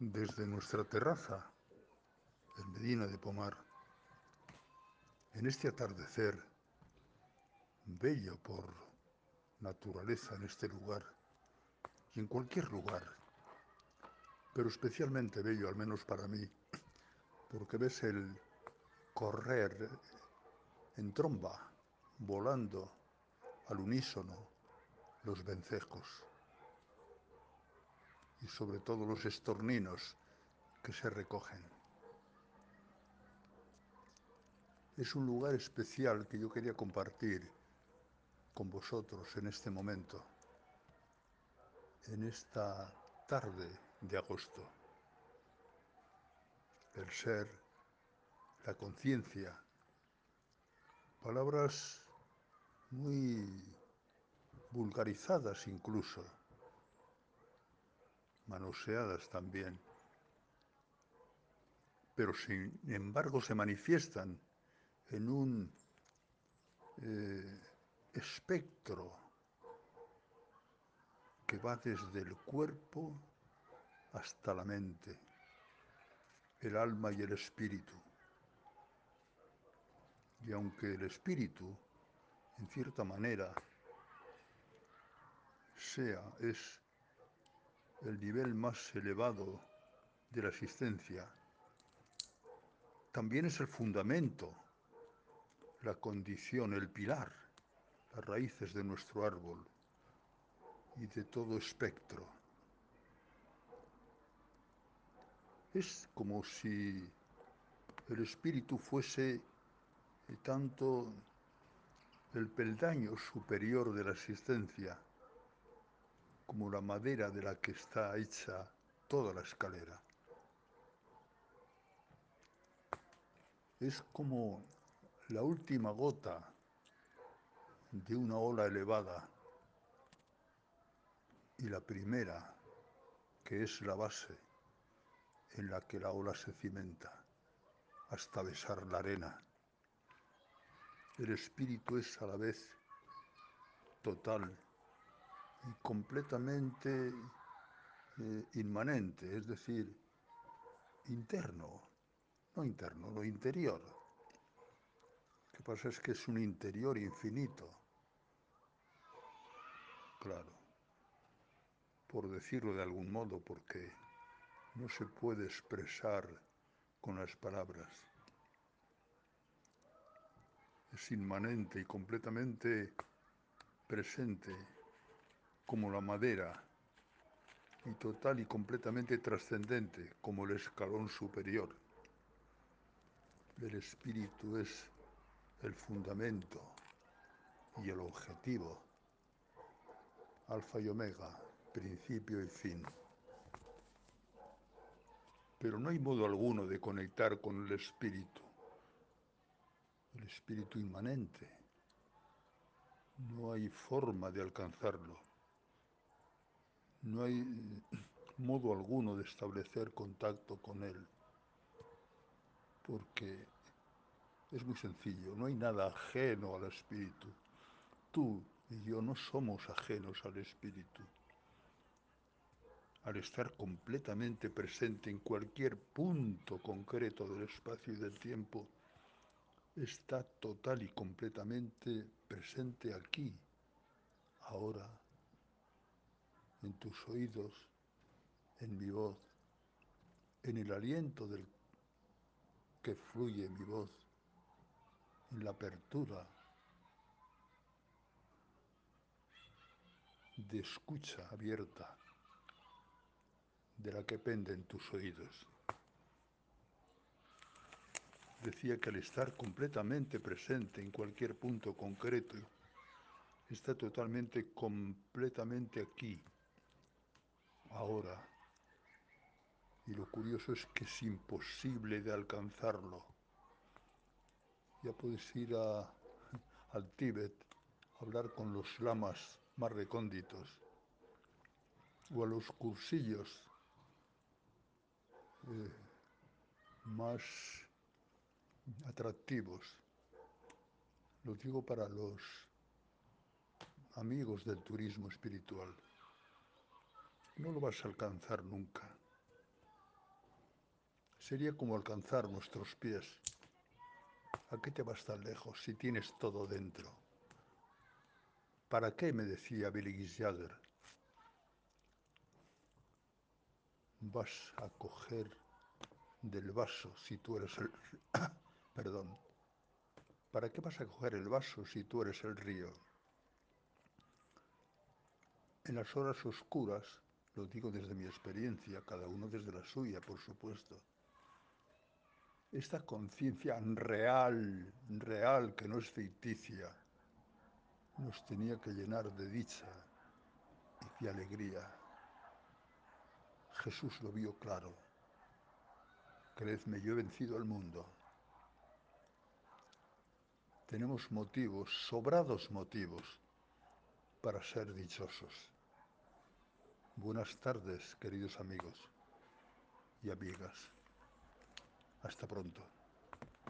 Desde nuestra terraza, en Medina de Pomar, en este atardecer, bello por naturaleza en este lugar y en cualquier lugar, pero especialmente bello, al menos para mí, porque ves el correr en tromba, volando al unísono los vencejos y sobre todo los estorninos que se recogen. Es un lugar especial que yo quería compartir con vosotros en este momento, en esta tarde de agosto. El ser, la conciencia, palabras muy vulgarizadas incluso, manoseadas también, pero sin embargo se manifiestan en un espectro que va desde el cuerpo hasta la mente, el alma y el espíritu. Y aunque el espíritu, en cierta manera, es el nivel más elevado de la existencia, también es el fundamento, la condición, el pilar, las raíces de nuestro árbol y de todo espectro. Es como si el espíritu fuese tanto el peldaño superior de la existencia como la madera de la que está hecha toda la escalera. Es como la última gota de una ola elevada y la primera, que es la base en la que la ola se cimenta hasta besar la arena. El espíritu es a la vez total y completamente inmanente, es decir, interno, no interno, lo interior. Lo que pasa es que es un interior infinito, claro, por decirlo de algún modo, porque no se puede expresar con las palabras. Es inmanente y completamente presente como la madera y total y completamente trascendente como el escalón superior. El espíritu es el fundamento y el objetivo, alfa y omega, principio y fin. Pero no hay modo alguno de conectar con el espíritu inmanente. No hay forma de alcanzarlo. No hay modo alguno de establecer contacto con él, porque es muy sencillo, no hay nada ajeno al espíritu. Tú y yo no somos ajenos al espíritu. Al estar completamente presente en cualquier punto concreto del espacio y del tiempo, está total y completamente presente aquí, ahora, en tus oídos, en mi voz, en el aliento del que fluye mi voz, en la apertura de escucha abierta de la que penden tus oídos. Decía que al estar completamente presente en cualquier punto concreto, está completamente aquí, ahora. Y lo curioso es que es imposible de alcanzarlo. Ya puedes ir al Tíbet, a hablar con los lamas más recónditos, o a los cursillos más atractivos. Lo digo para los amigos del turismo espiritual. No lo vas a alcanzar nunca. Sería como alcanzar nuestros pies. ¿A qué te vas tan lejos si tienes todo dentro? ¿Para qué, me decía Billy Jagger, vas a coger del vaso si tú eres el... Perdón. ¿Para qué vas a coger el vaso si tú eres el río? En las horas oscuras, lo digo desde mi experiencia, cada uno desde la suya, por supuesto, esta conciencia real, real, que no es ficticia, nos tenía que llenar de dicha y de alegría. Jesús lo vio claro. Creedme, yo he vencido al mundo. Tenemos motivos, sobrados motivos, para ser dichosos. Buenas tardes, queridos amigos y amigas. Hasta pronto.